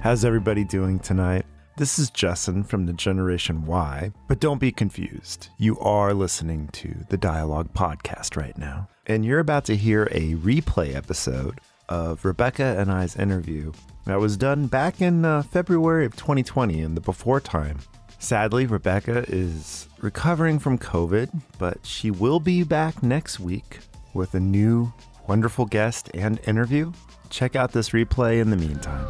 How's everybody doing tonight? This is Justin from the Generation Y, but don't be confused. You are listening to the Dialogue Podcast right now, and you're about to hear a replay episode of Rebecca and I's interview that was done back in February of 2020 in the before time. Sadly, Rebecca is recovering from COVID, but she will be back next week with a new wonderful guest and interview. Check out this replay in the meantime.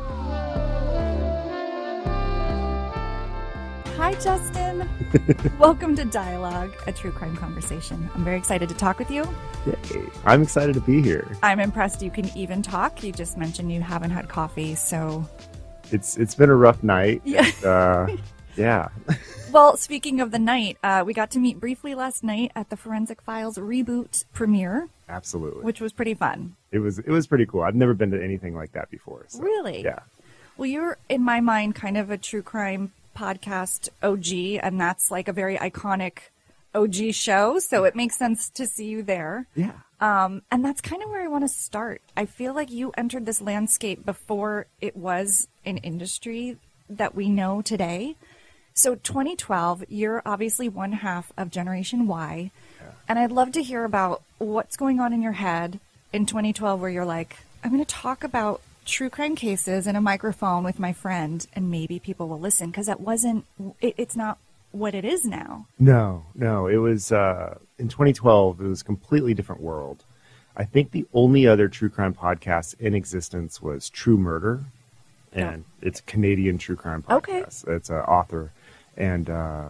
Hi, Justin. Welcome to Dialogue, a true crime conversation. I'm very excited to talk with you. Yay. I'm excited to be here. I'm impressed you can even talk. You just mentioned you haven't had coffee, so... It's been a rough night. Yeah. And, yeah. Well, speaking of the night, we got to meet briefly last night at the Forensic Files reboot premiere. Absolutely. Which was pretty fun. It was pretty cool. I've never been to anything like that before. So, really? Yeah. Well, you're, in my mind, kind of a true crime podcast OG, and that's like a very iconic OG show, so it makes sense to see you there. Yeah. And that's kind of where I want to start. I feel like you entered this landscape before it was an industry that we know today. So 2012, you're obviously one half of Generation Y, and I'd love to hear about what's going on in your head in 2012 where you're like, I'm going to talk about true crime cases in a microphone with my friend, and maybe people will listen, because it's not what it is now. No. It was, in 2012, it was a completely different world. I think the only other true crime podcast in existence was True Murder, and it's a Canadian true crime podcast. Okay. It's an author. And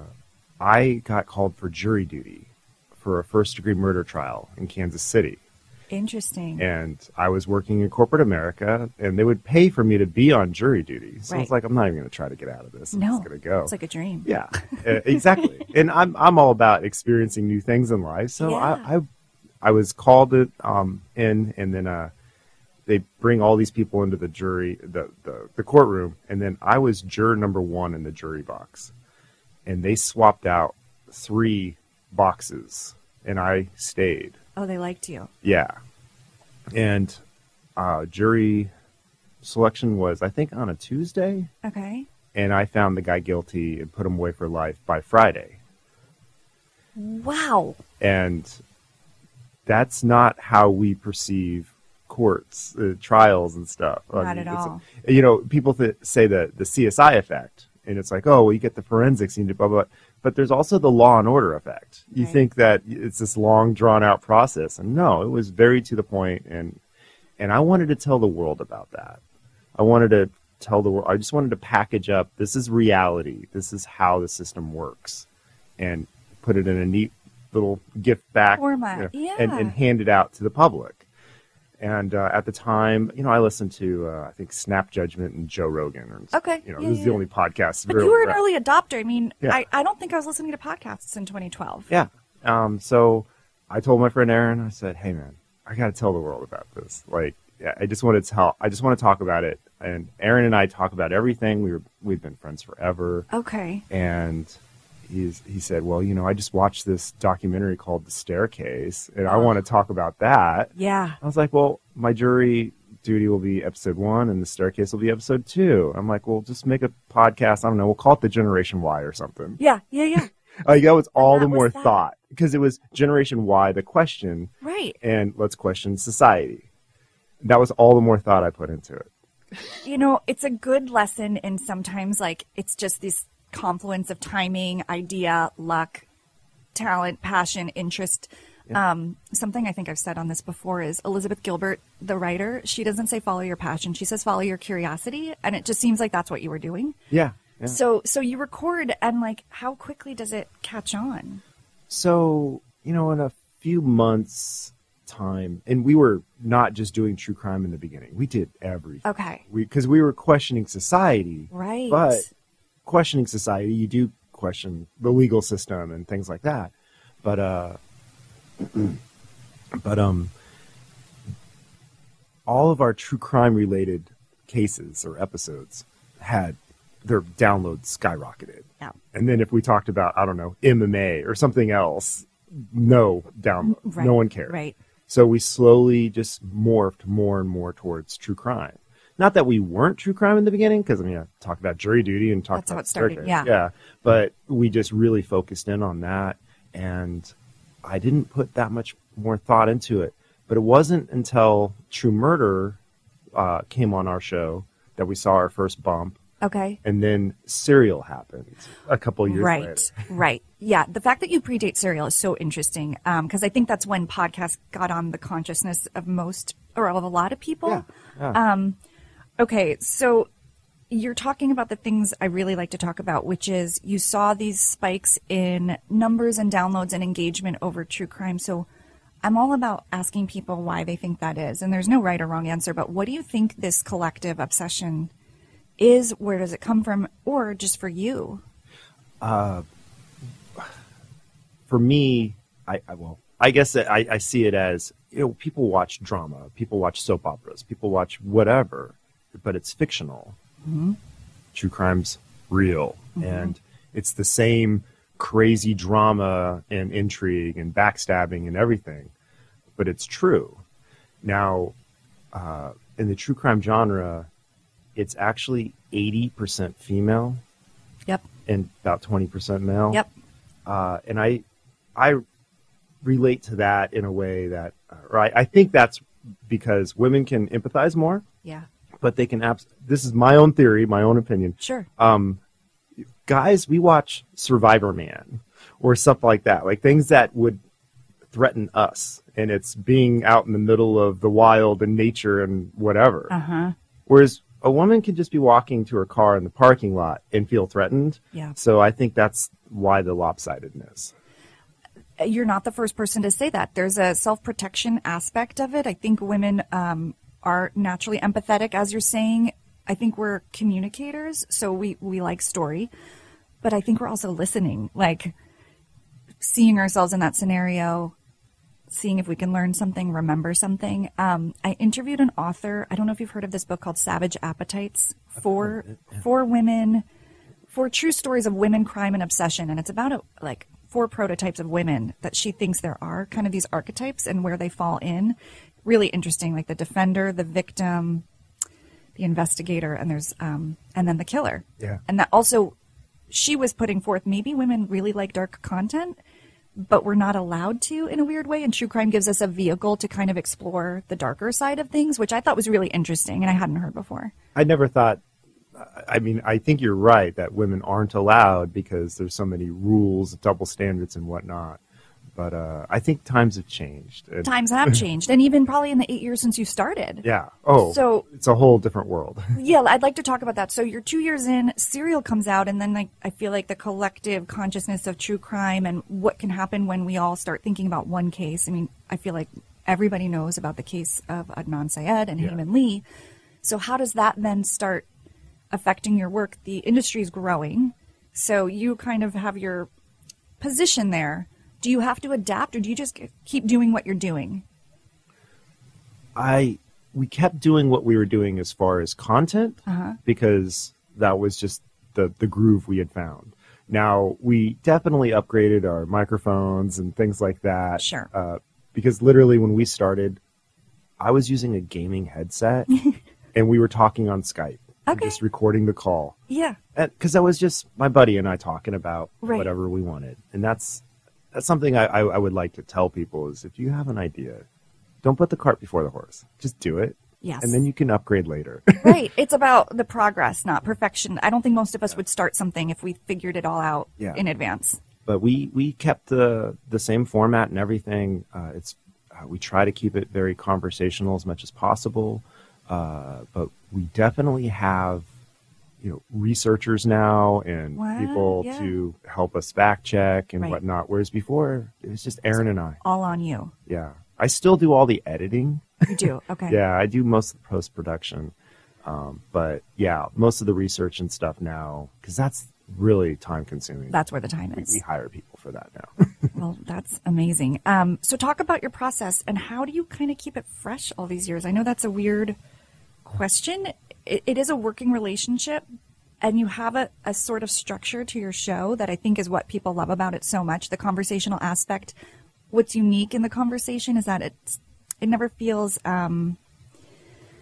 I got called for jury duty for a first-degree murder trial in Kansas City. Interesting. And I was working in corporate America, and they would pay for me to be on jury duty. So I was like, I'm not even going to try to get out of this. I'm just going to go. It's like a dream. Yeah, exactly. And I'm all about experiencing new things in life. So I was called in, and then they bring all these people into the jury, the courtroom, and then I was juror number 1 in the jury box. And they swapped out 3 boxes, and I stayed. Oh, they liked you. Yeah. And jury selection was, I think, on a Tuesday. Okay. And I found the guy guilty and put him away for life by Friday. Wow. And that's not how we perceive courts, trials and stuff. Not at all. People say the CSI effect. And it's like, oh, well, you get the forensics, you need blah, blah, blah. But there's also the Law and Order effect. You think that it's this long, drawn-out process. And no, it was very to the point. And I wanted to tell the world about that. I wanted to tell the world. I just wanted to package up, this is reality. This is how the system works. And put it in a neat little gift back. Format, and hand it out to the public. And at the time, I listened to, I think, Snap Judgment and Joe Rogan. This is the only podcast. But you were an early adopter. I mean, I don't think I was listening to podcasts in 2012. Yeah. So I told my friend Aaron, I said, hey, man, I got to tell the world about this. Like, I just want to talk about it. And Aaron and I talk about everything. We've been friends forever. Okay. And he said, well, I just watched this documentary called The Staircase, and I want to talk about that. Yeah. I was like, well, my jury duty will be episode 1, and The Staircase will be episode 2. I'm like, well, just make a podcast. I don't know. We'll call it the Generation Y or something. Yeah. That was all the more thought, because it was Generation Y, the question. Right. And let's question society. That was all the more thought I put into it. It's a good lesson, and sometimes, it's just this confluence of timing, idea, luck, talent, passion, interest. Something I think I've said on this before is Elizabeth Gilbert, the writer, she doesn't say follow your passion. She says follow your curiosity. And it just seems like that's what you were doing. Yeah. So you record, and how quickly does it catch on? So, in a few months time, and we were not just doing true crime in the beginning. We did everything. Okay. Because we were questioning society. Right. But questioning society, you do question the legal system and things like that. But all of our true crime related cases or episodes had their downloads skyrocketed. Yeah. And then if we talked about, I don't know, MMA or something else, no download. Right. No one cared. Right. So we slowly just morphed more and more towards true crime. Not that we weren't true crime in the beginning, because I mean, I talked about Jury Duty and talked That's how about it started, Circuit. yeah. But we just really focused in on that, and I didn't put that much more thought into it. But it wasn't until True Murder came on our show that we saw our first bump. Okay. And then Serial happened a couple years later. Right. Yeah. The fact that you predate Serial is so interesting because I think that's when podcasts got on the consciousness of most or of a lot of people. Yeah. Okay. So you're talking about the things I really like to talk about, which is you saw these spikes in numbers and downloads and engagement over true crime. So I'm all about asking people why they think that is. And there's no right or wrong answer, but what do you think this collective obsession is? Where does it come from? Or just for you? For me, I guess that I see it as, people watch drama, people watch soap operas, people watch whatever, but it's fictional. Mm-hmm. True crime's real. Mm-hmm. And it's the same crazy drama and intrigue and backstabbing and everything, but it's true. Now, in the true crime genre, it's actually 80% female. Yep. And about 20% male. Yep. And I relate to that in a way that, I think that's because women can empathize more. Yeah. But they can this is my own theory, my own opinion. Sure. Guys, we watch Survivor Man or something like that, like things that would threaten us, and it's being out in the middle of the wild and nature and whatever. Uh-huh. Whereas a woman can just be walking to her car in the parking lot and feel threatened. Yeah. So I think that's why the lopsidedness. You're not the first person to say that. There's a self-protection aspect of it. I think women are naturally empathetic, as you're saying. I think we're communicators, so we like story. But I think we're also listening, like seeing ourselves in that scenario, seeing if we can learn something, remember something. I interviewed an author. I don't know if you've heard of this book called Savage Appetites, for women, for true stories of women, crime, and obsession. And it's about 4 prototypes of women that she thinks there are, kind of these archetypes and where they fall in. Really interesting, like the defender, the victim, the investigator, and there's and then the killer. Yeah. And that also, she was putting forth, maybe women really like dark content, but we're not allowed to in a weird way. And true crime gives us a vehicle to kind of explore the darker side of things, which I thought was really interesting and I hadn't heard before. I never thought, I mean, I think you're right that women aren't allowed because there's so many rules, double standards and whatnot. But I think times have changed. Times have changed. And even probably in the 8 years since you started. Yeah. Oh, so it's a whole different world. Yeah, I'd like to talk about that. So you're 2 years in, Serial comes out, and then I feel like the collective consciousness of true crime and what can happen when we all start thinking about one case. I mean, I feel like everybody knows about the case of Adnan Syed and Hae-Min Lee. So how does that then start affecting your work? The industry is growing, so you kind of have your position there. Do you have to adapt, or do you just keep doing what you're doing? We kept doing what we were doing as far as content, because that was just the groove we had found. Now, we definitely upgraded our microphones and things like that. Sure. Because literally when we started, I was using a gaming headset, and we were talking on Skype. Okay. Just recording the call. Yeah. Because that was just my buddy and I talking about Right. whatever we wanted. And that's something I would like to tell people is if you have an idea, don't put the cart before the horse. Just do it. Yes. And then you can upgrade later. Right. It's about the progress, not perfection. I don't think most of us would start something if we figured it all out in advance. But we kept the same format and everything. We try to keep it very conversational as much as possible. But we definitely have researchers now and people to help us fact check and whatnot. Whereas before, it was just Aaron and I. All on you. Yeah. I still do all the editing. You do? Okay. Yeah, I do most of the post-production. But yeah, most of the research and stuff now, because that's really time-consuming. That's where the time is. We hire people for that now. Well, that's amazing. So talk about your process and how do you kind of keep it fresh all these years? I know that's a weird question. It is a working relationship, and you have a sort of structure to your show that I think is what people love about it so much, the conversational aspect. What's unique in the conversation is that it never feels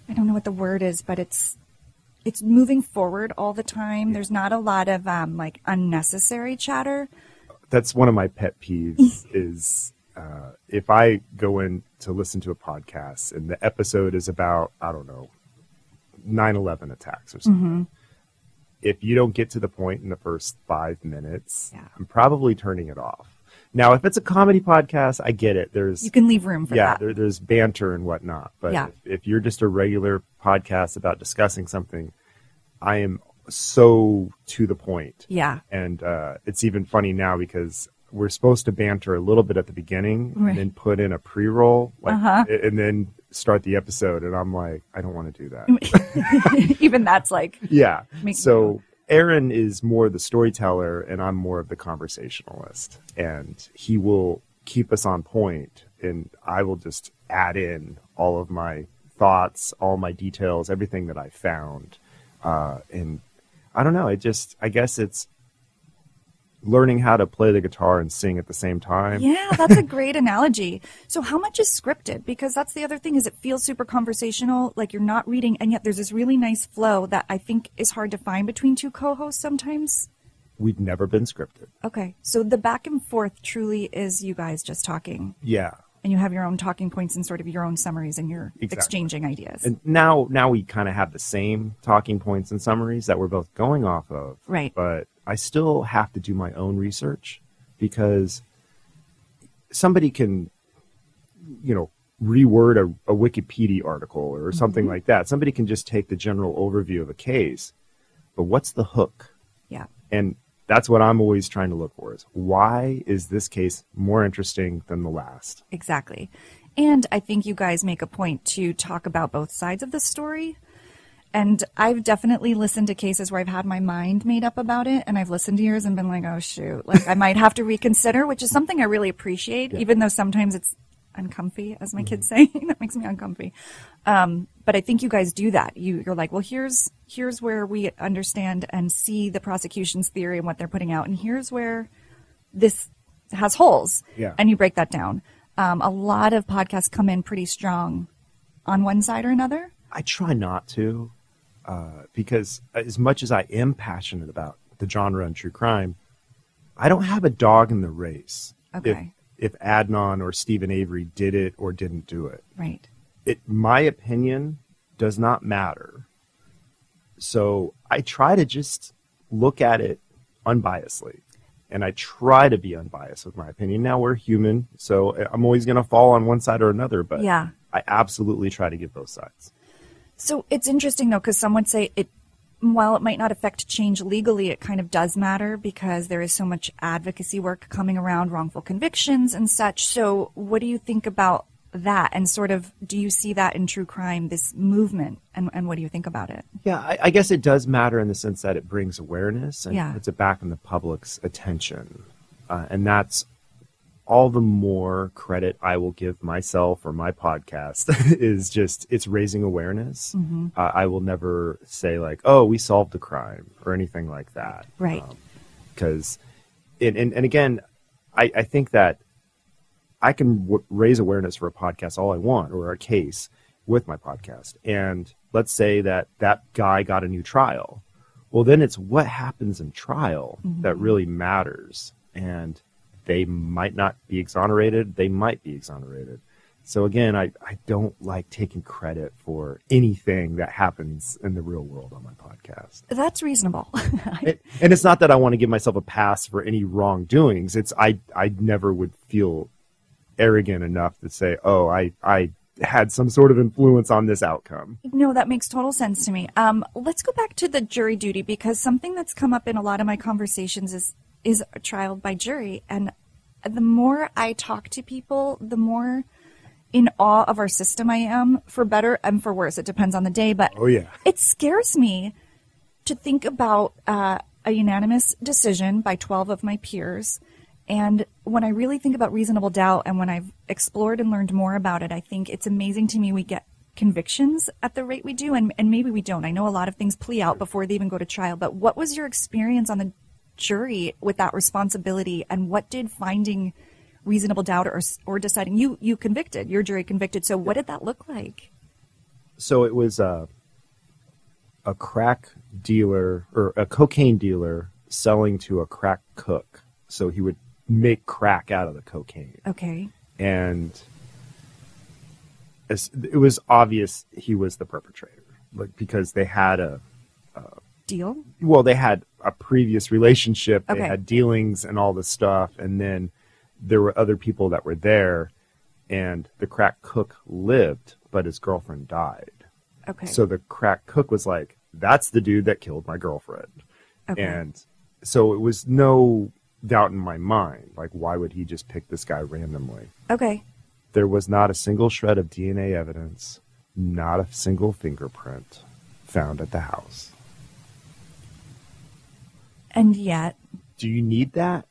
I don't know what the word is, but it's moving forward all the time. There's not a lot of like unnecessary chatter. That's one of my pet peeves is if I go in to listen to a podcast and the episode is about, I don't know, 9/11 attacks or something. If you don't get to the point in the first 5 minutes, I'm probably turning it off. Now, if it's a comedy podcast, I get it. You can leave room for that. Yeah, there's banter and whatnot. But if you're just a regular podcast about discussing something, I am so to the point. Yeah. And it's even funny now because we're supposed to banter a little bit at the beginning and then put in a pre-roll and then start the episode. And I'm like, I don't want to do that. Even that's like... Yeah. So Aaron is more the storyteller and I'm more of the conversationalist. And he will keep us on point and I will just add in all of my thoughts, all my details, everything that I found. And I don't know. I guess it's learning how to play the guitar and sing at the same time. Yeah, that's a great analogy. So how much is scripted? Because that's the other thing is it feels super conversational, like you're not reading, and yet there's this really nice flow that I think is hard to find between two co-hosts sometimes. We've never been scripted. Okay, so the back and forth truly is you guys just talking. Yeah. And you have your own talking points and sort of your own summaries and you're exchanging ideas. And now we kind of have the same talking points and summaries that we're both going off of. Right. But I still have to do my own research because somebody can, reword a Wikipedia article or something like that. Somebody can just take the general overview of a case. But what's the hook? Yeah. And that's what I'm always trying to look for is why is this case more interesting than the last? Exactly. And I think you guys make a point to talk about both sides of the story. And I've definitely listened to cases where I've had my mind made up about it. And I've listened to yours and been like, oh, shoot, like I might have to reconsider, which is something I really appreciate, even though sometimes it's uncomfy, as my kids say. That makes me uncomfy. But I think you guys do that. You're like, well, here's where we understand and see the prosecution's theory and what they're putting out. And here's where this has holes. Yeah. And you break that down. A lot of podcasts come in pretty strong on one side or another. I try not to because as much as I am passionate about the genre and true crime, I don't have a dog in the race. Okay. If Adnan or Stephen Avery did it or didn't do it. Right. My opinion does not matter. So I try to just look at it unbiasedly. And I try to be unbiased with my opinion. Now we're human, so I'm always going to fall on one side or another. But I absolutely try to give both sides. So it's interesting, though, because some would say while it might not affect change legally, it kind of does matter because there is so much advocacy work coming around wrongful convictions and such. So what do you think about that? And sort of, do you see that in true crime, this movement? And what do you think about it? Yeah, I guess it does matter in the sense that it brings awareness and puts it back in the public's attention. And that's all the more credit I will give myself or my podcast is just it's raising awareness. Mm-hmm. I will never say like, oh, we solved the crime or anything like that. Right. Because, and again, I think that I can raise awareness for a podcast all I want or a case with my podcast. And let's say that guy got a new trial. Well, then it's what happens in trial that really matters. And they might not be exonerated. They might be exonerated. So again, I don't like taking credit for anything that happens in the real world on my podcast. That's reasonable. And it's not that I want to give myself a pass for any wrongdoings. It's I never would feel arrogant enough to say, oh, I had some sort of influence on this outcome. No, that makes total sense to me. Let's go back to the jury duty because something that's come up in a lot of my conversations is a trial by jury. And the more I talk to people, the more in awe of our system I am, for better and for worse. It depends on the day. But it scares me to think about a unanimous decision by 12 of my peers. And when I really think about reasonable doubt and when I've explored and learned more about it, I think it's amazing to me we get convictions at the rate we do. And maybe we don't. I know a lot of things plea out before they even go to trial. But what was your experience on the jury with that responsibility, and what did finding reasonable doubt or deciding you convicted, your jury convicted, so what did that look like? So it was a crack dealer or a cocaine dealer selling to a crack cook. So he would make crack out of the cocaine. Okay. And it was obvious he was the perpetrator, like, because they had Deal? well, they had a previous relationship. They Okay. had dealings and all this stuff. And then there were other people that were there, and the crack cook lived, but his girlfriend died. Okay. So the crack cook was like, that's the dude that killed my girlfriend. Okay. And so it was no doubt in my mind, like, why would he just pick this guy randomly? Okay. There was not a single shred of DNA evidence, not a single fingerprint found at the house. And yet, Do you need that?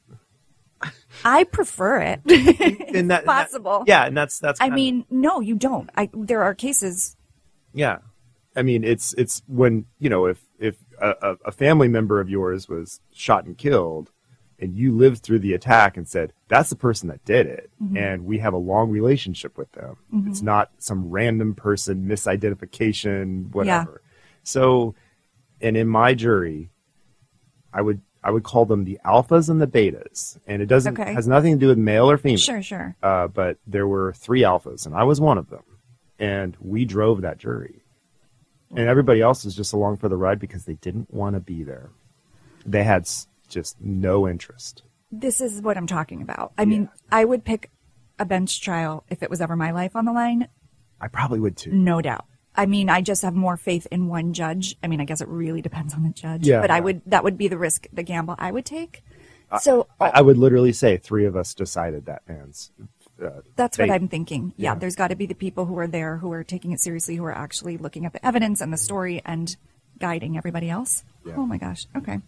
I prefer it. And that, possible. yeah, and that's. I kind of- mean, no, you don't. There are cases. yeah, I mean, it's when, you know, if a family member of yours was shot and killed, and you lived through the attack and said, that's the person that did it, and we have a long relationship with them. It's not some random person, misidentification, whatever. So, and in my jury, I would call them the alphas and the betas, and it doesn't Okay. has nothing to do with male or female. Sure. But there were 3 alphas, and I was one of them, and we drove that jury, and everybody else was just along for the ride because they didn't want to be there. They had just no interest. This is what I'm talking about. I mean, I would pick a bench trial if it was ever my life on the line, I probably would too. no doubt. I mean, I just have more faith in one judge. I mean, I guess it really depends on the judge. Yeah, but yeah. that would be the risk, the gamble I would take. So I would literally say 3 of us decided that man's. that's what fate. I'm thinking. Yeah, Yeah. there's got to be the people who are there, who are taking it seriously, who are actually looking at the evidence and the story and guiding everybody else. Yeah. Oh my gosh. Okay.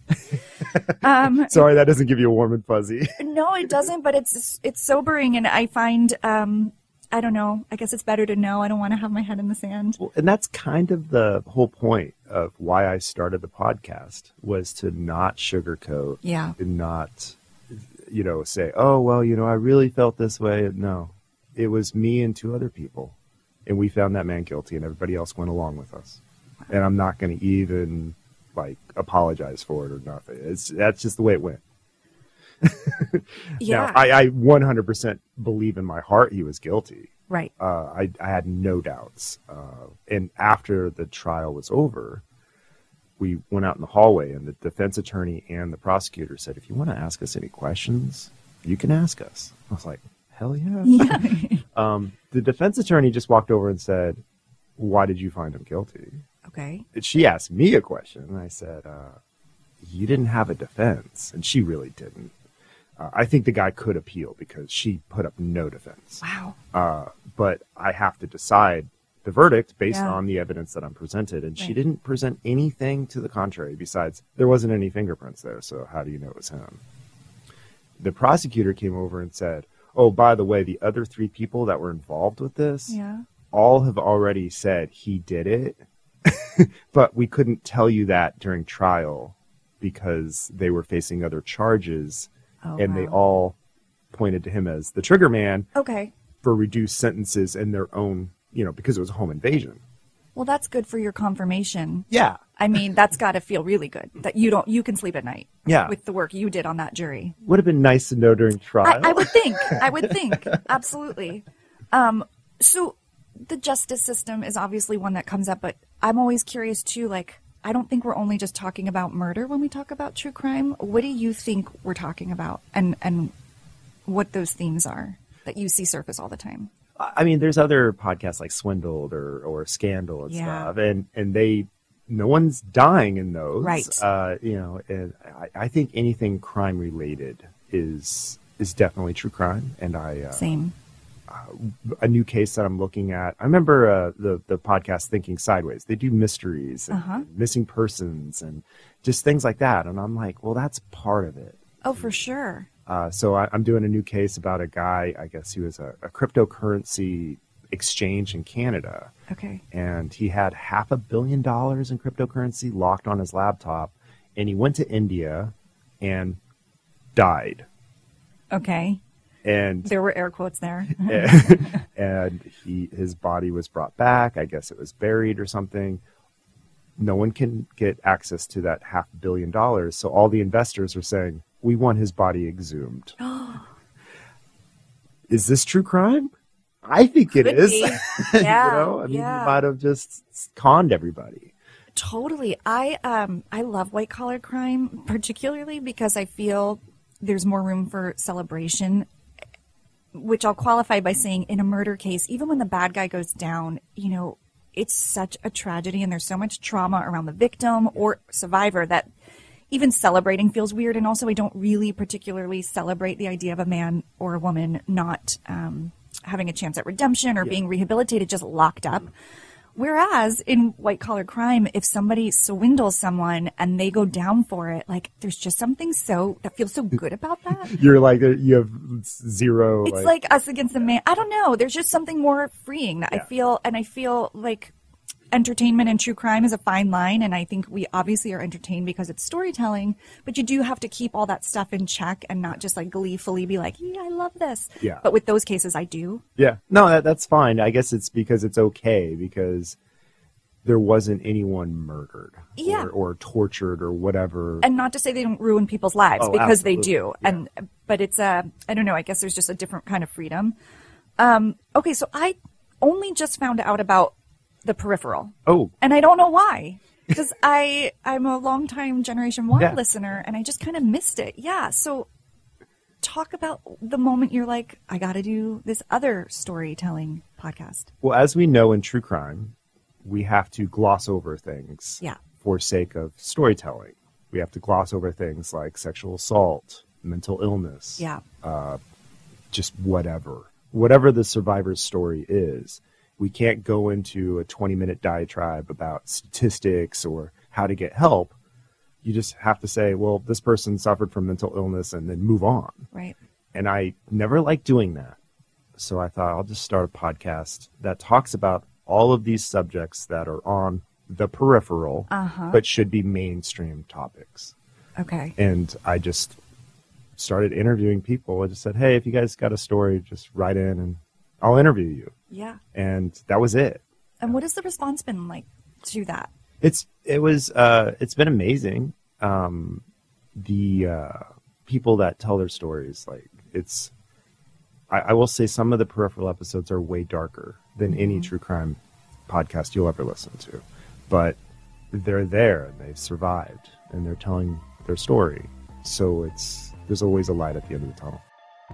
Sorry, that doesn't give you a warm and fuzzy. No, it doesn't, but it's sobering, and I find I don't know. I guess it's better to know. I don't want to have my head in the sand. Well, and that's kind of the whole point of why I started the podcast, was to not sugarcoat. Yeah. And not, you know, say, oh, well, you know, I really felt this way. No, it was me and 2 other people, and we found that man guilty, and everybody else went along with us. And I'm not going to even like apologize for it or nothing. That's just the way it went. Yeah. Now, I 100% believe in my heart he was guilty. Right. I had no doubts. And after the trial was over, we went out in the hallway, and the defense attorney and the prosecutor said, if you want to ask us any questions, you can ask us. I was like, hell yeah. Yeah. The defense attorney just walked over and said, why did you find him guilty? Okay. And she asked me a question, and I said, you didn't have a defense. And she really didn't. I think the guy could appeal because she put up no defense. Wow. But I have to decide the verdict based Yeah. on the evidence that I'm presented. And she Right. didn't present anything to the contrary besides there wasn't any fingerprints there. So how do you know it was him? The prosecutor came over and said, oh, by the way, the other 3 people that were involved with this Yeah. all have already said he did it. But we couldn't tell you that during trial because they were facing other charges. Oh, And they wow. all pointed to him as the trigger man Okay. for reduced sentences in their own, you know, because it was a home invasion. Well, that's good for your confirmation. Yeah. I mean, that's got to feel really good that you can sleep at night. Yeah. With the work you did on that jury. Would have been nice to know during trial. I would think. Absolutely. So the justice system is obviously one that comes up, but I'm always curious too, like, I don't think we're only just talking about murder when we talk about true crime. What do you think we're talking about, and what those themes are that you see surface all the time? I mean, there's other podcasts like Swindled or Scandal and Yeah. stuff, and they, no one's dying in those. Right. You know, and I think anything crime related is definitely true crime. And Same. a new case that I'm looking at. I remember the podcast Thinking Sideways. They do mysteries and missing persons and just things like that. And I'm like, well, that's part of it. Oh, for sure. So I'm doing a new case about a guy, I guess he was a cryptocurrency exchange in Canada. Okay. And he had $500 million in cryptocurrency locked on his laptop. And he went to India and died. Okay. And there were air quotes there. and his body was brought back. I guess it was buried or something. No one can get access to that $500 million. So all the investors are saying, we want his body exhumed. Is this true crime? I think it is. Yeah. He might have just conned everybody. Totally. I love white collar crime, particularly because I feel there's more room for celebration, which I'll qualify by saying in a murder case, even when the bad guy goes down, it's such a tragedy and there's so much trauma around the victim or survivor that even celebrating feels weird. And also I don't really particularly celebrate the idea of a man or a woman not having a chance at redemption or being rehabilitated, just locked up. Whereas in white collar crime, if somebody swindles someone and they go down for it, like there's just something that feels so good about that. You're like, you have zero. It's like us against the man. I don't know. There's just something more freeing that I feel like entertainment and true crime is a fine line. And I think we obviously are entertained because it's storytelling, but you do have to keep all that stuff in check and not just like gleefully be like, yeah, I love this. Yeah. But with those cases, I do. Yeah. No, that's fine. I guess it's because it's okay because there wasn't anyone murdered or tortured or whatever. And not to say they don't ruin people's lives because absolutely. they do. Yeah. But it's I don't know. I guess there's just a different kind of freedom. Okay. So I only just found out about The Peripheral. Oh. And I don't know why. Because I'm a longtime Generation Y listener and I just kind of missed it. Yeah. So talk about the moment you're like, I got to do this other storytelling podcast. Well, as we know in true crime, we have to gloss over things for sake of storytelling. We have to gloss over things like sexual assault, mental illness, just whatever the survivor's story is. We can't go into a 20-minute diatribe about statistics or how to get help. You just have to say, well, this person suffered from mental illness and then move on. Right. And I never liked doing that. So I thought I'll just start a podcast that talks about all of these subjects that are on the peripheral, but should be mainstream topics. Okay. And I just started interviewing people. I just said, hey, if you guys got a story, just write in and I'll interview you. Yeah. And that was it. And what has the response been like to that? It's been amazing. The people that tell their stories, I will say some of the peripheral episodes are way darker than any true crime podcast you'll ever listen to. But they're there and they've survived and they're telling their story. So there's always a light at the end of the tunnel.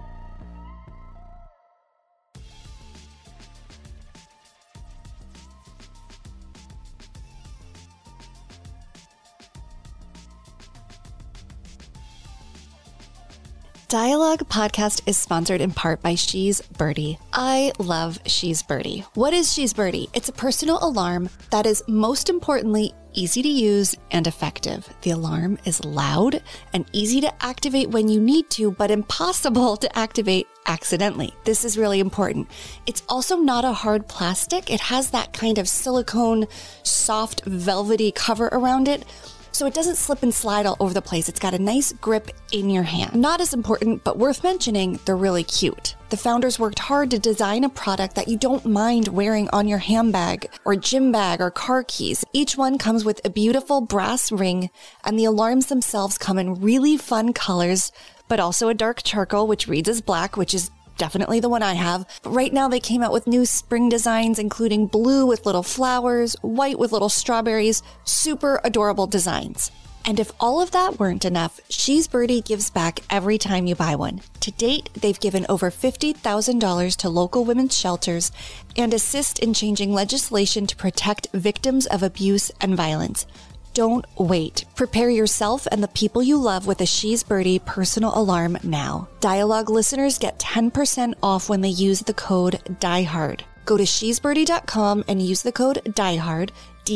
Dialogue Podcast is sponsored in part by She's Birdie. I love She's Birdie. What is She's Birdie? It's a personal alarm that is most importantly easy to use and effective. The alarm is loud and easy to activate when you need to, but impossible to activate accidentally. This is really important. It's also not a hard plastic. It has that kind of silicone, soft, velvety cover around it, so it doesn't slip and slide all over the place. It's got a nice grip in your hand. Not as important, but worth mentioning, they're really cute. The founders worked hard to design a product that you don't mind wearing on your handbag or gym bag or car keys. Each one comes with a beautiful brass ring, and the alarms themselves come in really fun colors, but also a dark charcoal, which reads as black, which is definitely the one I have. But right now they came out with new spring designs, including blue with little flowers, white with little strawberries, super adorable designs. And if all of that weren't enough, She's Birdie gives back every time you buy one. To date, they've given over $50,000 to local women's shelters and assist in changing legislation to protect victims of abuse and violence. Don't wait. Prepare yourself and the people you love with a She's Birdie personal alarm now. Dialogue listeners get 10% off when they use the code DIEHARD. Go to shesbirdie.com and use the code DIEHARD,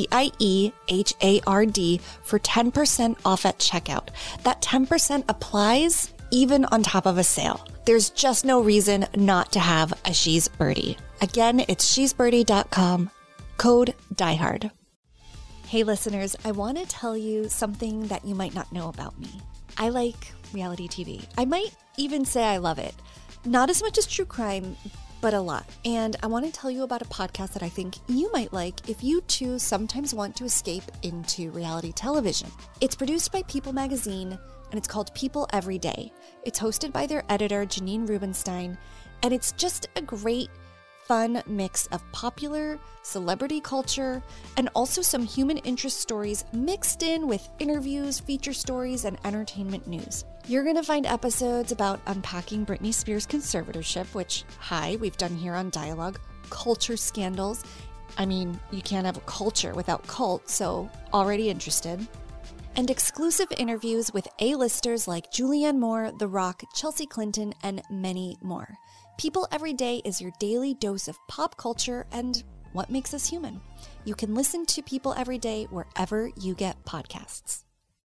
DIEHARD, for 10% off at checkout. That 10% applies even on top of a sale. There's just no reason not to have a She's Birdie. Again, it's shesbirdie.com, code DIEHARD. Hey listeners, I want to tell you something that you might not know about me. I like reality TV. I might even say I love it. Not as much as true crime, but a lot. And I want to tell you about a podcast that I think you might like if you too sometimes want to escape into reality television. It's produced by People Magazine, and it's called People Every Day. It's hosted by their editor, Janine Rubenstein, and it's just a great, fun mix of popular celebrity culture and also some human interest stories mixed in with interviews, feature stories, and entertainment news. You're going to find episodes about unpacking Britney Spears' conservatorship, which, we've done here on Dialogue, culture scandals. I mean, you can't have a culture without cult, so already interested. And exclusive interviews with A-listers like Julianne Moore, The Rock, Chelsea Clinton, and many more. People Every Day is your daily dose of pop culture and what makes us human. You can listen to People Every Day wherever you get podcasts.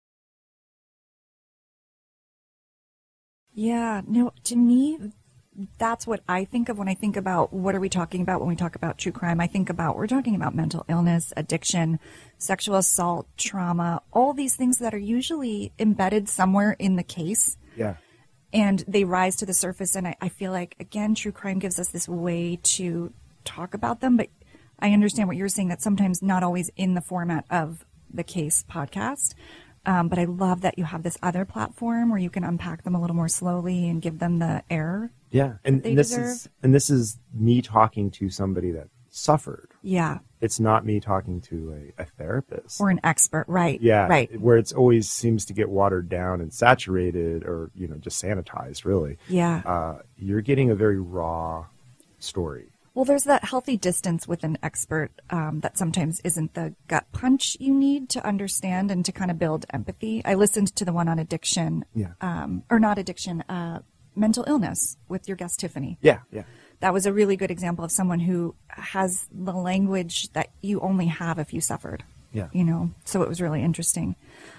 Yeah, no, to me, that's what I think of when I think about what are we talking about when we talk about true crime. We're talking about mental illness, addiction, sexual assault, trauma, all these things that are usually embedded somewhere in the case. Yeah. And they rise to the surface. And I feel like, again, true crime gives us this way to talk about them. But I understand what you're saying, that sometimes not always in the format of the Case podcast. But I love that you have this other platform where you can unpack them a little more slowly and give them the air. Yeah. And this is me talking to somebody that suffered. Yeah. It's not me talking to a therapist. Or an expert. Right. Yeah. Right. Where it's always seems to get watered down and saturated or, just sanitized, really. Yeah. You're getting a very raw story. Well, there's that healthy distance with an expert that sometimes isn't the gut punch you need to understand and to kind of build empathy. I listened to the one on addiction, or not addiction, mental illness with your guest, Tiffany. Yeah, yeah. That was a really good example of someone who has the language that you only have if you suffered. Yeah. So it was really interesting.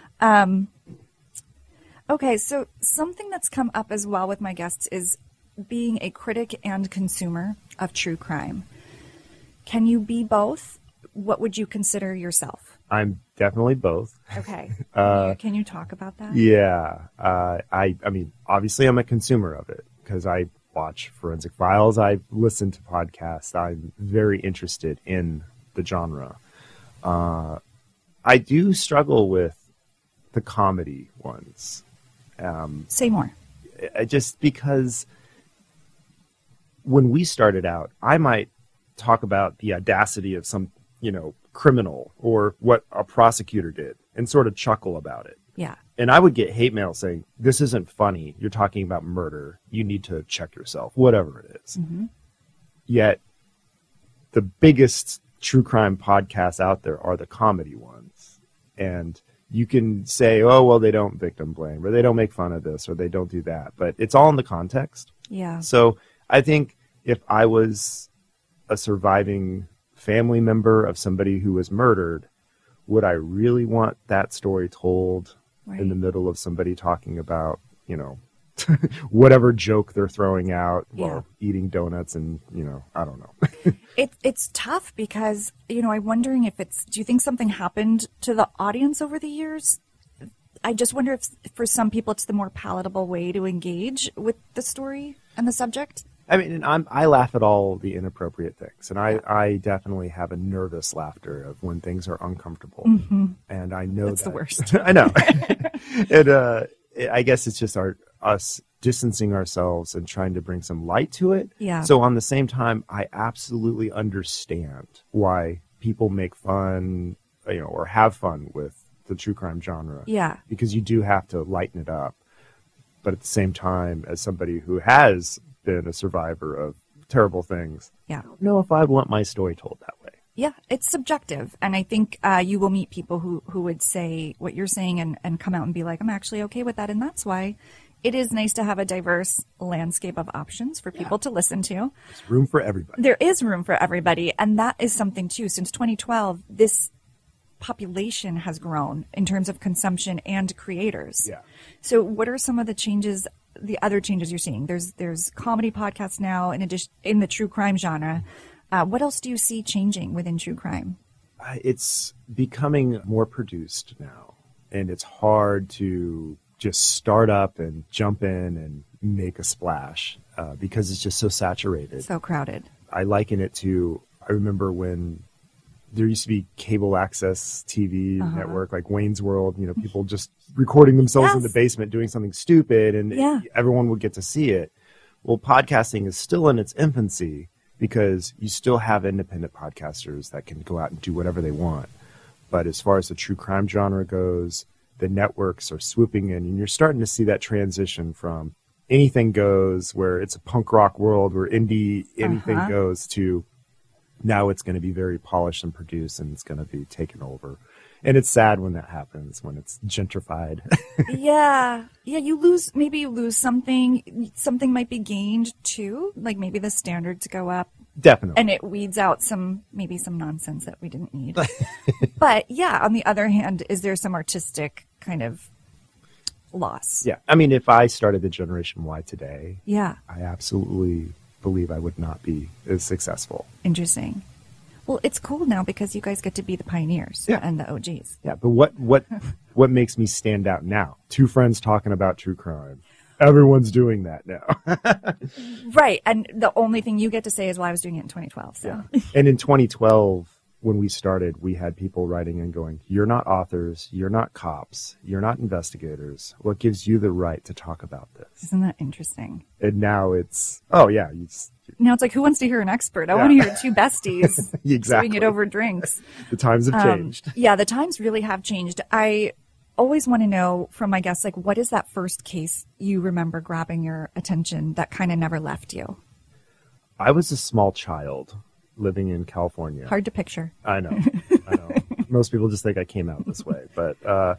Okay, so something that's come up as well with my guests is being a critic and consumer of true crime. Can you be both? What would you consider yourself? I'm definitely both. Okay. Can you talk about that? Yeah. I mean, obviously I'm a consumer of it because I watch Forensic Files. I listen to podcasts. I'm very interested in the genre. I do struggle with the comedy ones. Say more. Just because when we started out, I might talk about the audacity of some, criminal or what a prosecutor did and sort of chuckle about it. Yeah. And I would get hate mail saying, this isn't funny. You're talking about murder. You need to check yourself, whatever it is. Mm-hmm. Yet the biggest true crime podcasts out there are the comedy ones. And you can say, oh, well, they don't victim blame or they don't make fun of this or they don't do that. But it's all in the context. Yeah. So I think if I was a surviving family member of somebody who was murdered, would I really want that story told in the middle of somebody talking about, whatever joke they're throwing out while eating donuts and, I don't know. It's tough because, I'm wondering if do you think something happened to the audience over the years? I just wonder if for some people it's the more palatable way to engage with the story and the subject. I mean, I laugh at all the inappropriate things, and I definitely have a nervous laughter of when things are uncomfortable, and I know that's the worst. I know, and I guess it's just us distancing ourselves and trying to bring some light to it. Yeah. So on the same time, I absolutely understand why people make fun, or have fun with the true crime genre. Yeah. Because you do have to lighten it up, but at the same time, as somebody who has been a survivor of terrible things, yeah, I don't know if I want my story told that way. Yeah, it's subjective. And I think you will meet people who would say what you're saying and come out and be like, I'm actually okay with that. And that's why it is nice to have a diverse landscape of options for people to listen to. There's room for everybody. There is room for everybody. And that is something, too. Since 2012, this population has grown in terms of consumption and creators. Yeah. So what are some of the other changes you're seeing? There's comedy podcasts now in the true crime genre. What else do you see changing within true crime? It's becoming more produced now, and it's hard to just start up and jump in and make a splash because it's just so saturated. So crowded. I liken it to, I remember when there used to be cable access TV network like Wayne's World, people just recording themselves in the basement doing something stupid and everyone would get to see it. Well, podcasting is still in its infancy because you still have independent podcasters that can go out and do whatever they want. But as far as the true crime genre goes, the networks are swooping in, and you're starting to see that transition from anything goes, where it's a punk rock world where anything goes, to now it's going to be very polished and produced, and it's going to be taken over. And it's sad when that happens, when it's gentrified. Yeah, you lose something. Something might be gained too, like maybe the standards go up. Definitely. And it weeds out some nonsense that we didn't need. But yeah, on the other hand, is there some artistic kind of loss? Yeah. I mean, if I started the Generation Y today, yeah, I absolutely believe I would not be as successful. Interesting. Well, it's cool now because you guys get to be the pioneers and the OGs. Yeah, but what makes me stand out now? Two friends talking about true crime. Everyone's doing that now. Right. And the only thing you get to say is, well, I was doing it in 2012. So. Yeah. And in 2012, when we started, we had people writing and going, you're not authors, you're not cops, you're not investigators. What gives you the right to talk about this? Isn't that interesting? And now it's, now it's like, who wants to hear an expert? I want to hear two besties exactly. doing it over drinks. The times have changed. Yeah, the times really have changed. I always want to know from my guests, like, what is that first case you remember grabbing your attention that kind of never left you? I was a small child living in California. Hard to picture. I know. Most people just think I came out this way. But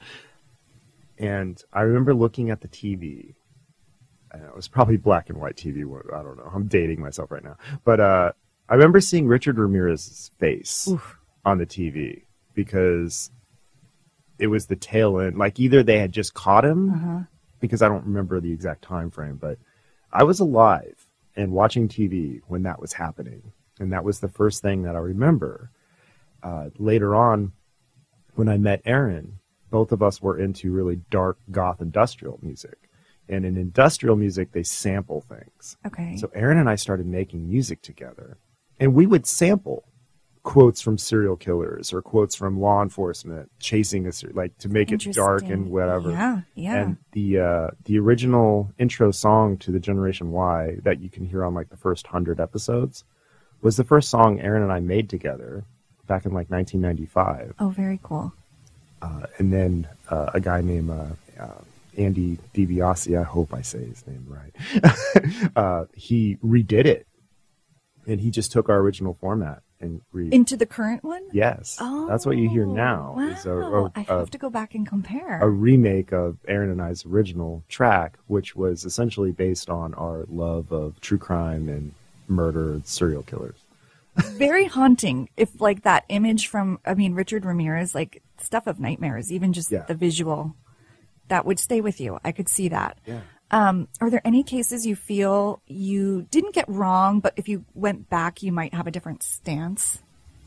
and I remember looking at the TV. And it was probably black and white TV. I don't know. I'm dating myself right now. But I remember seeing Richard Ramirez's face on the TV because it was the tail end. Like either they had just caught him, because I don't remember the exact time frame, but I was alive and watching TV when that was happening. And that was the first thing that I remember. Later on, when I met Aaron, both of us were into really dark goth industrial music. And in industrial music, they sample things. Okay. So Aaron and I started making music together. And we would sample quotes from serial killers or quotes from law enforcement chasing to make it dark and whatever. Yeah. And the original intro song to the Generation Y that you can hear on like the first 100 episodes was the first song Aaron and I made together back in like 1995. Oh, very cool. And then a guy named Andy DiBiase, I hope I say his name right. He redid it, and he just took our original format and into the current one. Yes, that's what you hear now. Wow. I have to go back and compare. A remake of Aaron and I's original track, which was essentially based on our love of true crime and murder and serial killers. Very haunting. If like that image from, Richard Ramirez, like stuff of nightmares, even just the visual. That would stay with you. I could see that. Yeah. Are there any cases you feel you didn't get wrong, but if you went back, you might have a different stance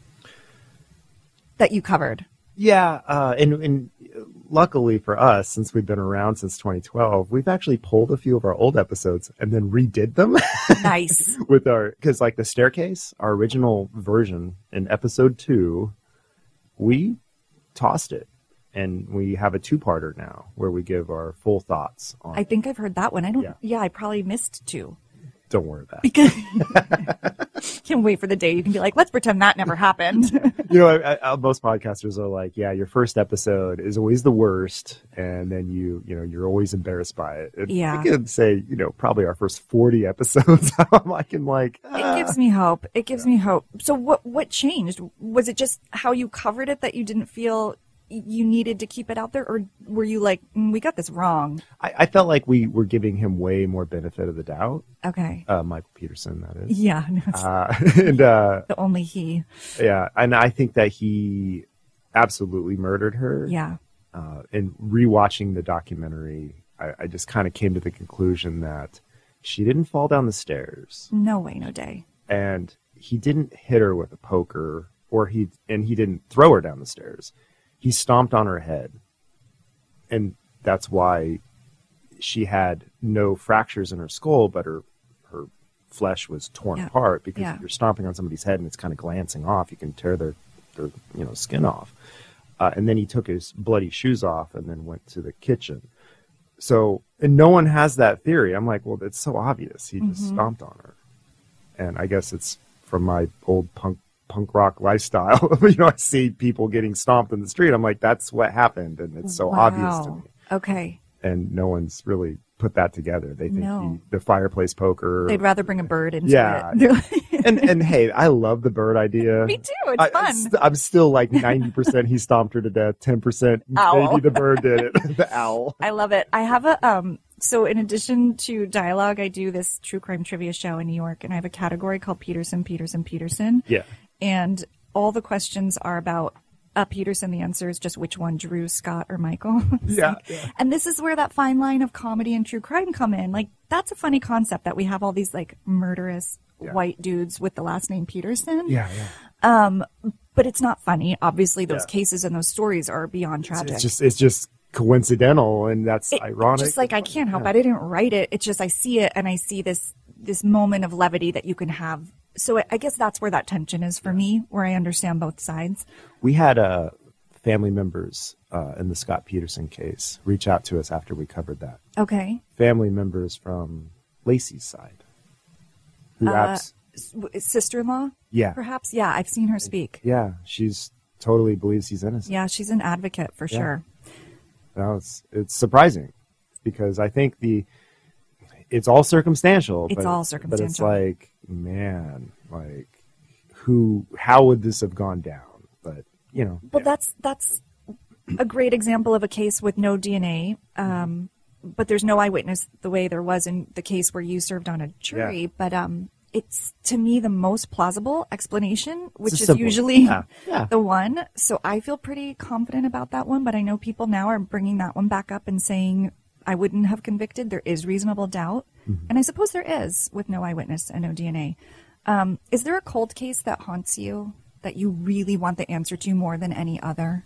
that you covered? Yeah. And luckily for us, since we've been around since 2012, we've actually pulled a few of our old episodes and then redid them. Nice. Because like The Staircase, our original version in episode 2, we tossed it. And we have a 2-parter now where we give our full thoughts on I think I've heard that one. I probably missed 2. Don't worry about it. Because can't wait for the day you can be like, let's pretend that never happened. Most podcasters are like, yeah, your first episode is always the worst. And then you're always embarrassed by it. And I can say, probably our first 40 episodes, It gives me hope. It gives me hope. So what changed? Was it just how you covered it that you didn't feel you needed to keep it out there, or were you like, we got this wrong? I felt like we were giving him way more benefit of the doubt. Okay. Michael Peterson, that is. Yeah. And the only he. Yeah. And I think that he absolutely murdered her. Yeah. And rewatching the documentary, I just kind of came to the conclusion that she didn't fall down the stairs. No way, no day. And he didn't hit her with a poker, he didn't throw her down the stairs. He stomped on her head, and that's why she had no fractures in her skull, but her flesh was torn apart because if you're stomping on somebody's head and it's kind of glancing off, you can tear their skin off. And then he took his bloody shoes off and then went to the kitchen. So, and no one has that theory. I'm like, well, it's so obvious. He just stomped on her. And I guess it's from my old punk rock lifestyle. I see people getting stomped in the street. I'm like, that's what happened. And it's so obvious to me. Okay. And no one's really put that together. They think the fireplace poker. They'd rather bring a bird into it. and hey, I love the bird idea. Me too. It's fun. I'm still like 90% he stomped her to death, 10% maybe the bird did it. The owl. I love it. I have a so in addition to dialogue, I do this true crime trivia show in New York, and I have a category called Peterson. Yeah. And all the questions are about Peterson. The answer is just which one, Drew, Scott, or Michael. Yeah. And this is where that fine line of comedy and true crime come in. Like, that's a funny concept that we have all these like murderous white dudes with the last name Peterson. Yeah. But it's not funny. Obviously, those cases and those stories are beyond tragic. It's just coincidental, and that's ironic. Just like I can't help it. I didn't write it. It's just I see it, and I see this moment of levity that you can have. So I guess that's where that tension is for me, where I understand both sides. We had family members in the Scott Peterson case reach out to us after we covered that. Okay. Family members from Lacey's side. Sister-in-law? Yeah. Perhaps? Yeah, I've seen her speak. Yeah, she's totally believes he's innocent. Yeah, she's an advocate for sure. No, it's surprising because I think it's all circumstantial. It's all circumstantial. But it's like, man, like how would this have gone down? But Well, that's a great example of a case with no DNA. But there's no eyewitness the way there was in the case where you served on a jury. Yeah. But it's, to me, the most plausible explanation, which is usually the one. So I feel pretty confident about that one. But I know people now are bringing that one back up and saying, I wouldn't have convicted. There is reasonable doubt. Mm-hmm. And I suppose there is with no eyewitness and no DNA. Is there a cold case that haunts you that you really want the answer to more than any other?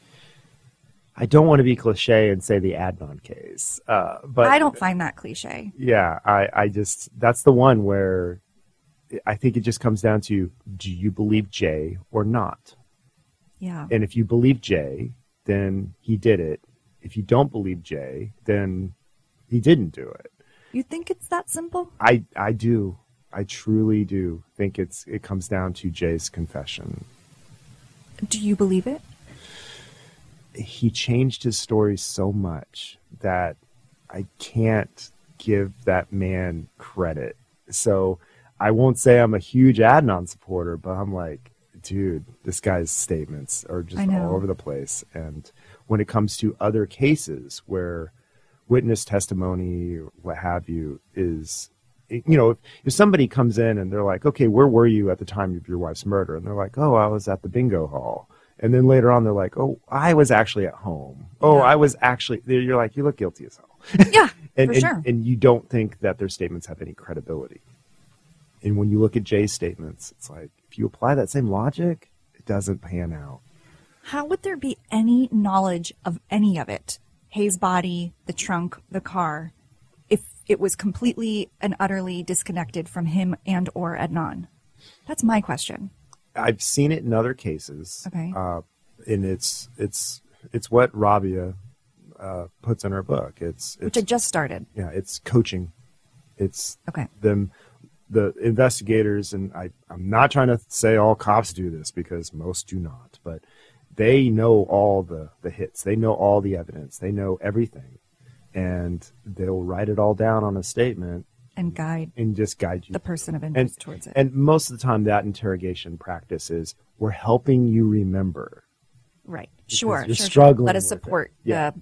I don't want to be cliche and say the Adnan case, but I don't find that cliche. Yeah, I just, that's the one where I think it just comes down to, do you believe Jay or not? Yeah. And if you believe Jay, then he did it. If you don't believe Jay, then he didn't do it. You think it's that simple? I do. I truly do think it comes down to Jay's confession. Do you believe it? He changed his story so much that I can't give that man credit. So I won't say I'm a huge Adnan supporter, but I'm like, dude, this guy's statements are just all over the place. And when it comes to other cases where witness testimony or what have you is, if somebody comes in and they're like, okay, where were you at the time of your wife's murder? And they're like, oh, I was at the bingo hall. And then later on, they're like, oh, I was actually at home. Oh, I was actually, you're like, you look guilty as hell. Yeah, for sure. And you don't think that their statements have any credibility. And when you look at Jay's statements, it's like, if you apply that same logic, it doesn't pan out. How would there be any knowledge of any of it? Hayes' body, the trunk, the car, if it was completely and utterly disconnected from him and or Adnan? That's my question. I've seen it in other cases. Okay. And it's what Rabia puts in her book. Which I just started. Yeah, it's coaching. It's okay. The investigators, and I'm not trying to say all cops do this because most do not, but they know all the hits. They know all the evidence. They know everything. And they'll write it all down on a statement. And just guide you. The person of interest towards it. And most of the time that interrogation practice is, we're helping you remember. Right. Because sure. You're struggling. Let us support the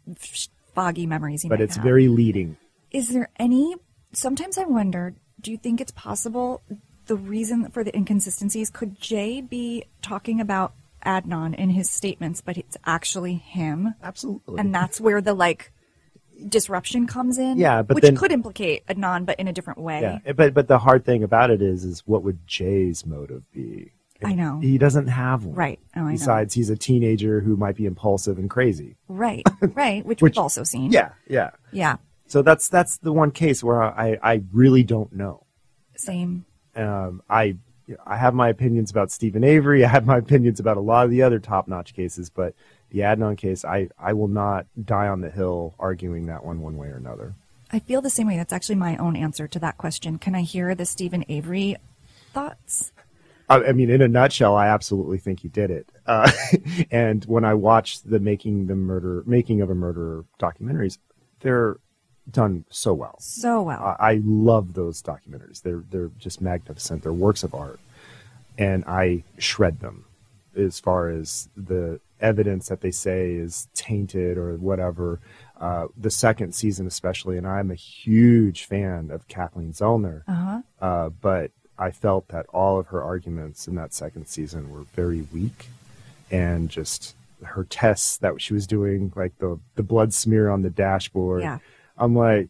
foggy memories you might have. But it's very leading. Is there sometimes I wonder, do you think it's possible the reason for the inconsistencies, could Jay be talking about Adnan in his statements, but it's actually him? Absolutely. And that's where the disruption comes in, which could implicate Adnan, but in a different way. Yeah, but the hard thing about it is what would Jay's motive be? I know. He doesn't have one. Right. Oh, I know. Besides, he's a teenager who might be impulsive and crazy. Right, right, which we've also seen. Yeah. So that's the one case where I really don't know. Same. I have my opinions about Stephen Avery. I have my opinions about a lot of the other top-notch cases, but the Adnan case, I will not die on the hill arguing that one way or another. I feel the same way. That's actually my own answer to that question. Can I hear the Stephen Avery thoughts? I mean, in a nutshell, I absolutely think he did it. And when I watched the Making of a Murderer documentaries, they're done so well. So well. I love those documentaries. They're just magnificent. They're works of art. And I shred them as far as the evidence that they say is tainted or whatever. The second season especially, and I'm a huge fan of Kathleen Zellner. But I felt that all of her arguments in that second season were very weak, and just her tests that she was doing, like the blood smear on the dashboard. Yeah. I'm like,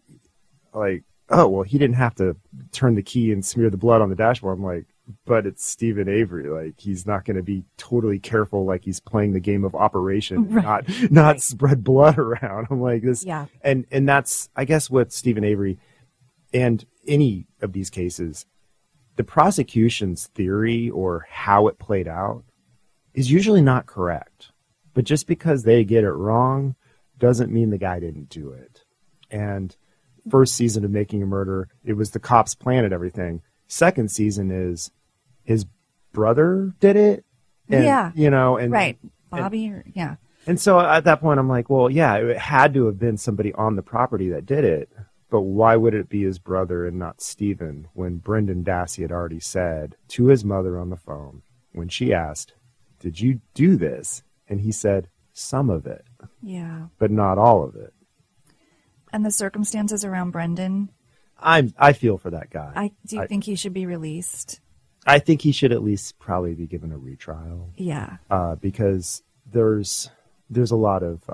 oh, well, he didn't have to turn the key and smear the blood on the dashboard. I'm like, but it's Stephen Avery. Like, he's not going to be totally careful, like he's playing the game of Operation, right. not spread blood around. I'm like, this. Yeah. And that's, I guess, what Stephen Avery and any of these cases, the prosecution's theory or how it played out is usually not correct. But just because they get it wrong doesn't mean the guy didn't do it. And first season of Making a Murderer, it was the cops planted everything. Second season is his brother did it. And, yeah. You know, and right. Bobby, yeah. And so at that point, I'm like, well, yeah, it had to have been somebody on the property that did it. But why would it be his brother and not Stephen, when Brendan Dassey had already said to his mother on the phone, when she asked, did you do this? And he said, some of it. Yeah. But not all of it. And the circumstances around Brendan? I feel for that guy. Do you think he should be released? I think he should at least probably be given a retrial. Yeah. Because there's a lot of...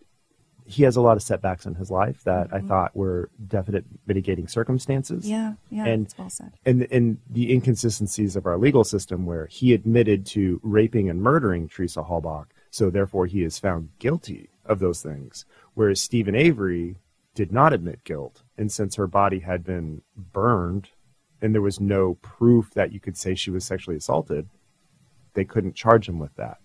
he has a lot of setbacks in his life that I thought were definite mitigating circumstances. Yeah, and, that's well said. And the inconsistencies of our legal system, where he admitted to raping and murdering Teresa Halbach, so therefore he is found guilty of those things, whereas Stephen Avery did not admit guilt. And since her body had been burned and there was no proof that you could say she was sexually assaulted, they couldn't charge him with that.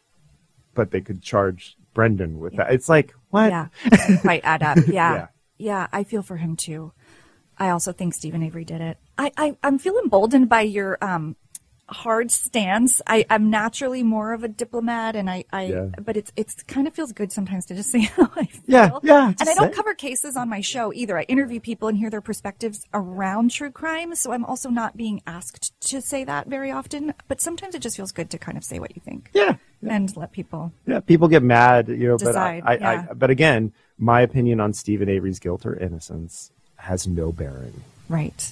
But they could charge Brendan with that. It's like, what? Yeah, doesn't quite add up. Yeah. Yeah, I feel for him too. I also think Stephen Avery did it. I'm feeling emboldened by your hard stance. I'm naturally more of a diplomat, and but it's kind of feels good sometimes to just say how I feel. Yeah. And I don't cover cases on my show either. I interview people and hear their perspectives around true crime, so I'm also not being asked to say that very often. But sometimes it just feels good to kind of say what you think. Yeah. And let people. Yeah, people get mad, decide, but again, my opinion on Stephen Avery's guilt or innocence has no bearing. Right.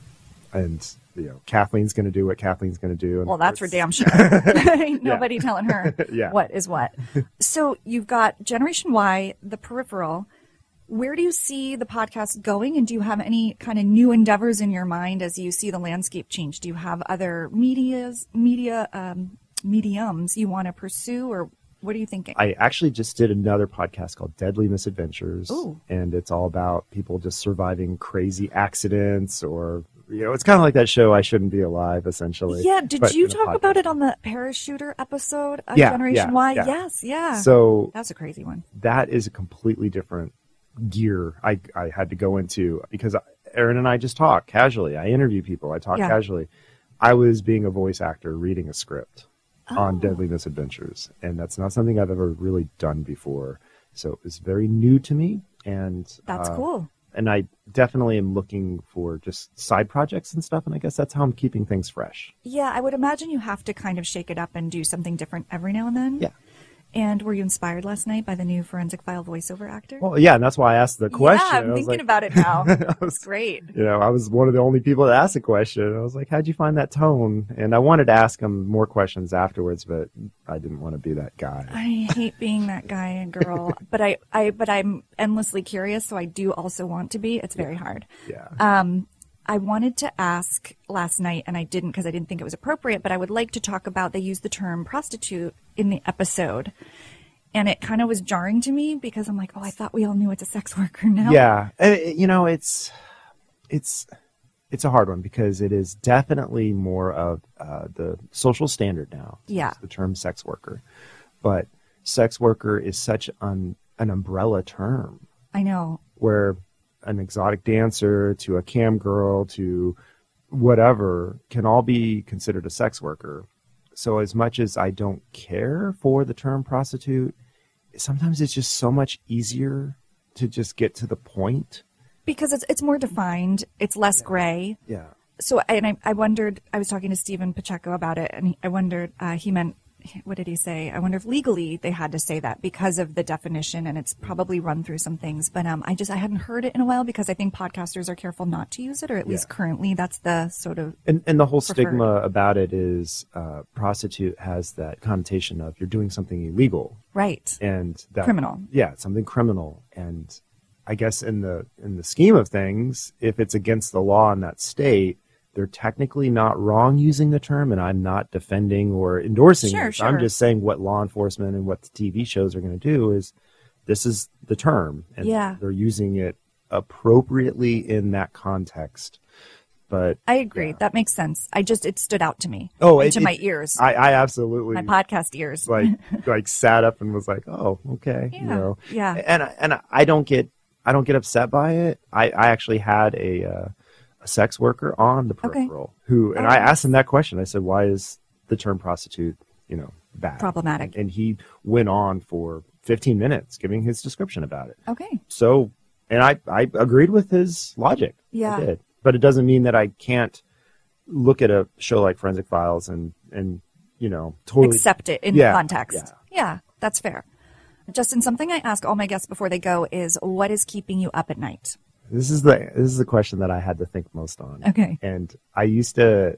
And Kathleen's going to do what Kathleen's going to do. And well, that's for damn sure. Ain't nobody telling her what is what. So you've got Generation Y, The Peripheral. Where do you see the podcast going? And do you have any kind of new endeavors in your mind as you see the landscape change? Do you have other mediums you want to pursue, or what are you thinking? I actually just did another podcast called Deadly Misadventures. Ooh. And it's all about people just surviving crazy accidents, or it's kind of like that show I Shouldn't Be Alive, essentially. Yeah, did you talk about it on the parachuter episode of Yeah, Generation Y? yeah. Yes, yeah. So that's a crazy one. That is a completely different gear I had to go into, because Erin and I just talk casually. I interview people. I talk casually. I was being a voice actor reading a script on Deadly Misadventures, and that's not something I've ever really done before. So it was very new to me, and that's cool. And I definitely am looking for just side projects and stuff, and I guess that's how I'm keeping things fresh. Yeah, I would imagine you have to kind of shake it up and do something different every now and then. Yeah. And were you inspired last night by the new Forensic File voiceover actor? Well, yeah, and that's why I asked the question. Yeah, I'm thinking about it now. It's great. I was one of the only people that asked the question. I was like, how'd you find that tone? And I wanted to ask him more questions afterwards, but I didn't want to be that guy. I hate being that guy and girl, but I'm endlessly curious, so I do also want to be. It's very hard. Yeah. I wanted to ask last night, and I didn't because I didn't think it was appropriate, but I would like to talk about, they used the term prostitute in the episode. And it kind of was jarring to me because I'm like, oh, I thought we all knew it's a sex worker now. Yeah. You know, it's a hard one because it is definitely more of the social standard now. Yeah. The term sex worker. But sex worker is such an umbrella term. I know. Where an exotic dancer to a cam girl to whatever can all be considered a sex worker. So as much as I don't care for the term prostitute, sometimes it's just so much easier to just get to the point. Because it's more defined. It's less gray. Yeah. So, and I wondered, I was talking to Stephen Pacheco about it, and I wondered, he meant, what did he say? I wonder if legally they had to say that because of the definition, and it's probably run through some things. But I hadn't heard it in a while because I think podcasters are careful not to use it, or at least currently that's the sort of And the whole preferred. stigma about it is prostitute has that connotation of you're doing something illegal. Right. And that, Criminal. Yeah, something criminal. And I guess in the scheme of things, if it's against the law in that state, they're technically not wrong using the term, and I'm not defending or endorsing it. Sure. I'm just saying what law enforcement and what the TV shows are going to do is this is the term, and they're using it appropriately in that context. But I agree. That makes sense. it stood out to me. Oh, to my ears. I absolutely my podcast ears. like sat up and was like, oh, okay. Yeah. You know? Yeah. And I don't get upset by it. I actually had a sex worker on the peripheral who, and I asked him that question. I said, why is the term prostitute, bad? Problematic. And he went on for 15 minutes giving his description about it. Okay. So, and I agreed with his logic. Yeah. I did. But it doesn't mean that I can't look at a show like Forensic Files and totally accept it in context. Yeah, that's fair. Justin, something I ask all my guests before they go is, what is keeping you up at night? This is the question that I had to think most on. Okay. And I used to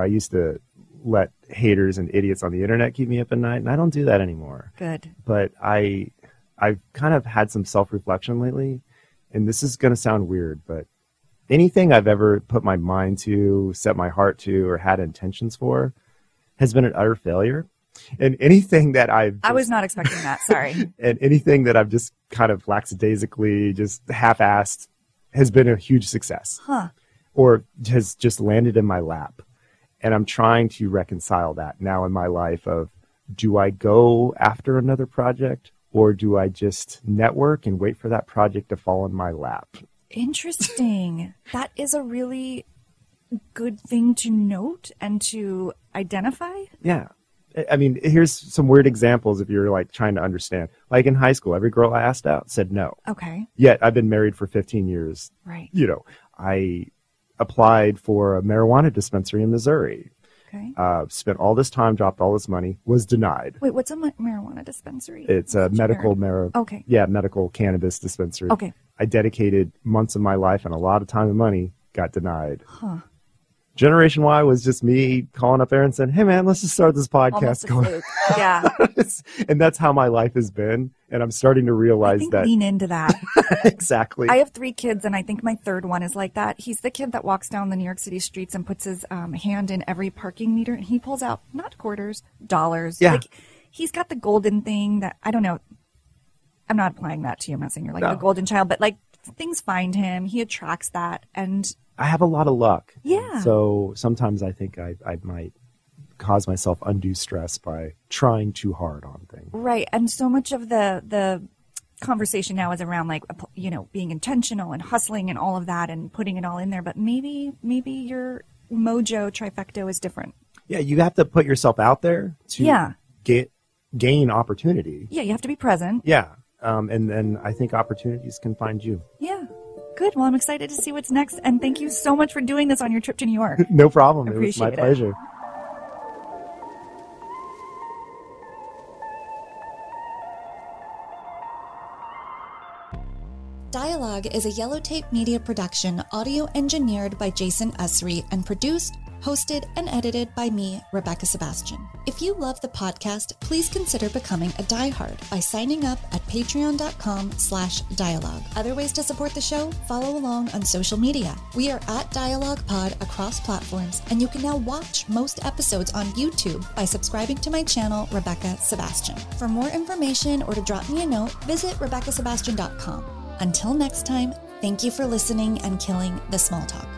let haters and idiots on the internet keep me up at night, and I don't do that anymore. Good. But I've kind of had some self-reflection lately, and this is going to sound weird, but anything I've ever put my mind to, set my heart to, or had intentions for has been an utter failure. And anything that I was not expecting that. Sorry. And anything that I've just kind of lackadaisically, just half-assed, has been a huge success. Huh. Or has just landed in my lap. And I'm trying to reconcile that now in my life of, do I go after another project, or do I just network and wait for that project to fall in my lap? Interesting. That is a really good thing to note and to identify. Yeah. I mean, here's some weird examples if you're like trying to understand. Like in high school, every girl I asked out said no. Okay. Yet I've been married for 15 years. Right. I applied for a marijuana dispensary in Missouri. Okay. Spent all this time, dropped all this money, was denied. Wait, what's a marijuana dispensary? It's a medical Okay. Yeah, medical cannabis dispensary. Okay. I dedicated months of my life and a lot of time and money, got denied. Huh. Generation Y was just me calling up Aaron saying, hey man, let's just start this podcast Almost a going. fluke. Yeah. And that's how my life has been. And I'm starting to realize that. Lean into that. Exactly. I have 3 kids, and I think my third one is like that. He's the kid that walks down the New York City streets and puts his hand in every parking meter, and he pulls out not quarters, dollars. Yeah. Like, he's got the golden thing that, I don't know. I'm not applying that to you. I'm not saying you're like the golden child, but like things find him. He attracts that. And I have a lot of luck. Yeah. So sometimes I think I might cause myself undue stress by trying too hard on things. right. And so much of the conversation now is around like, being intentional and hustling and all of that and putting it all in there. But maybe your mojo trifecta is different. Yeah, you have to put yourself out there to gain opportunity. Yeah, you have to be present. Yeah. And then I think opportunities can find you. Yeah. Good. Well, I'm excited to see what's next. And thank you so much for doing this on your trip to New York. No problem. It was Appreciate my it. pleasure. Dialogue is a Yellow Tape Media production, audio engineered by Jason Usry and produced, hosted and edited by me, Rebecca Sebastian. If you love the podcast, please consider becoming a diehard by signing up at patreon.com/dialogue. Other ways to support the show? Follow along on social media. We are at Dialogue Pod across platforms, and you can now watch most episodes on YouTube by subscribing to my channel, Rebecca Sebastian. For more information or to drop me a note, visit RebeccaSebastian.com. Until next time, thank you for listening and killing the small talk.